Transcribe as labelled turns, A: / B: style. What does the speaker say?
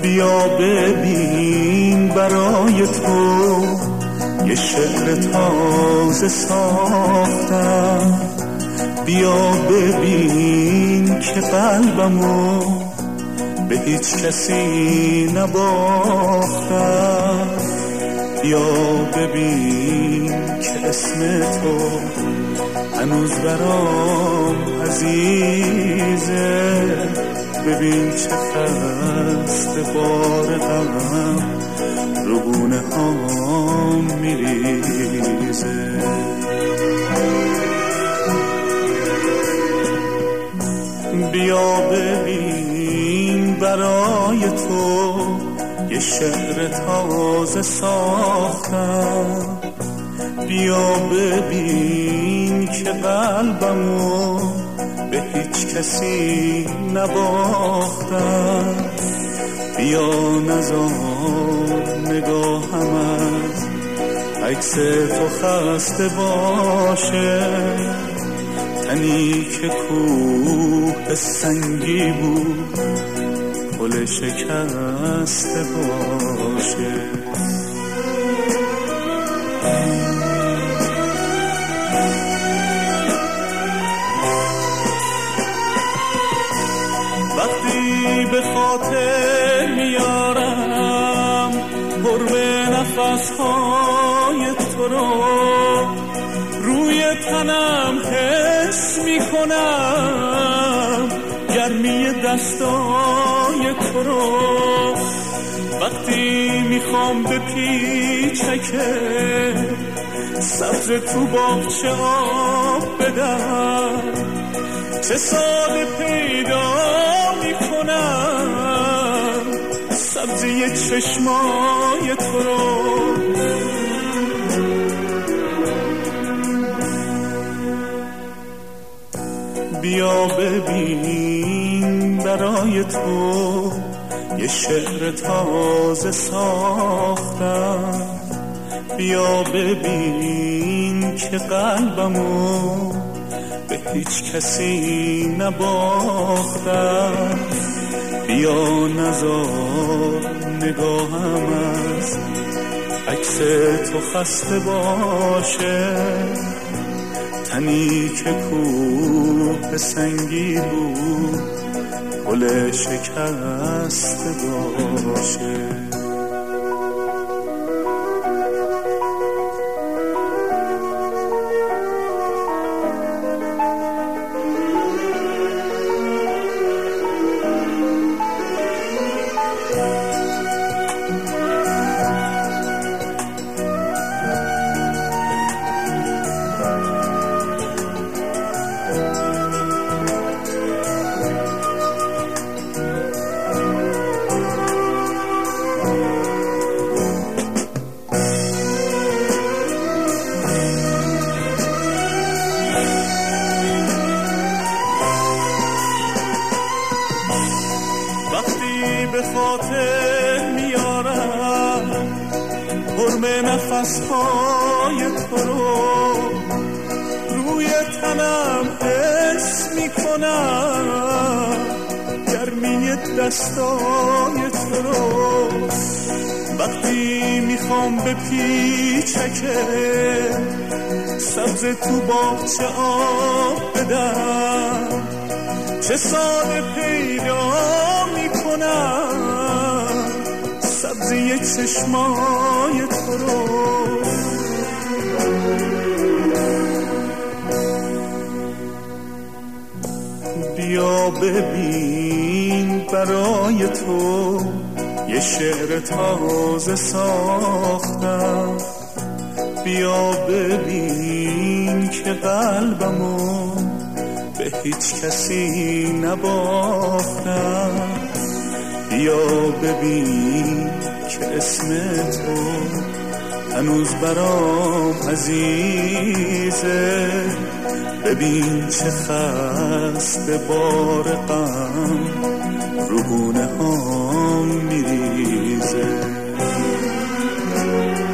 A: بیا ببین برای تو یه شعر تازه ساختم. بیا ببین که قلبمو به هیچ کسی نباختم. بیا ببین که اسم تو هنوز برام عزیزه. ببین چه خسته بار غم رو گونه هام میریزه. بیا ببین برای تو یه شعر تازه ساختم. بیا ببین که قلبمو به هیچ کسی نباختم. بیا نذار نگاهم از عکس تو خسته باشه. تنی که کوه سنگی بود پل شکسته باشه. وقتی به خاطر میارم قرب نفسهای تو رو، روی تنم حس میکنم گرمی دستای تو رو. وقتی میخوام به پیچکه سبز تو باغچه آب بدم، چه ساده پیدا میکنم سبزی چشمای تو رو. بیا ببین برای تو یه شعر تازه ساختم. بیا ببین که قلبمو به هیچ کسی نباختم. بیا نذار نگاهم از عکس تو خسته باشه. تنی که کوه سنگی بود پل شکسته باشه. به خاطر میارم حرم نفسهای تو رو، روی تنم حس میکنم گرمی دستای تو رو. وقتی میخوام به پیچکه سبز تو باغچه آب بدم، چه ساده پیدا میکنم سبزی چشمای تو رو. بیا ببین برای تو یه شعر تازه ساختم. بیا ببین که قلبمو به هیچ کسی نباختم. بیا ببین که اسم تو هنوز برام عزیزه. ببین چه خسته بار غم رو گونه هام میریزه.